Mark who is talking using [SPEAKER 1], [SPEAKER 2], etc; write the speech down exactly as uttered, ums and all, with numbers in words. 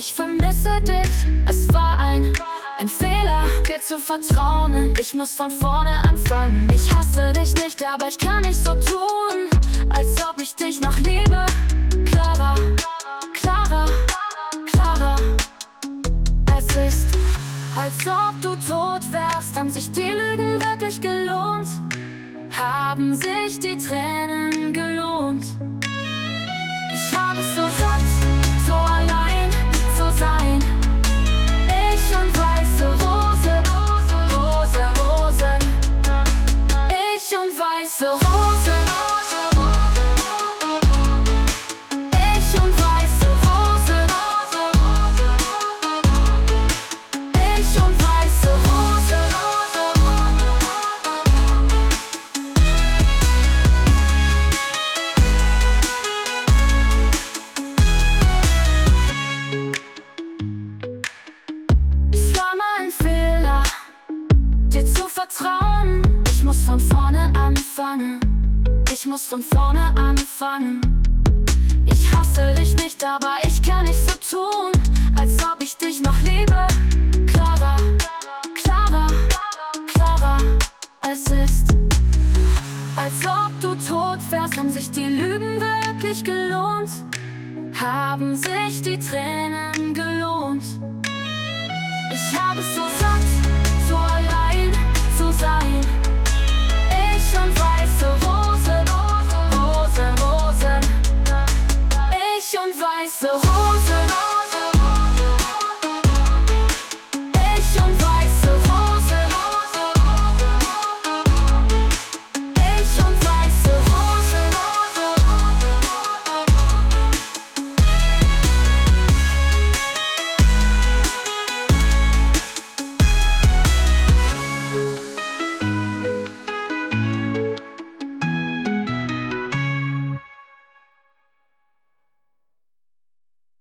[SPEAKER 1] Ich vermisse dich, es war ein, ein Fehler, dir zu vertrauen. Ich muss von vorne anfangen. Ich hasse dich nicht, aber ich kann nicht so tun, als ob ich dich noch liebe. Clara, Clara, Clara. Es ist, als ob du tot wärst. Haben sich die Lügen wirklich gelohnt? Haben sich die Tränen gelohnt? Ich habe es so satt, so allein zu sein. Ich und weiße Rose, Rose, Rose, Rosen. Ich und weiße Rose, Rose, ich und weiße Rose, Rose, ich und weiße Rose, Rose. Es war mal ein Fehler, dir zu vertrauen. Ich muss von vorne anfangen. Ich muss von vorne anfangen. Ich hasse dich nicht, aber ich kann nicht so tun, als ob ich dich noch liebe. Clara, Clara, Clara. Es ist, als ob du tot wärst. Haben sich die Lügen wirklich gelohnt? Haben sich die Tränen gelohnt? Ich habe es so satt,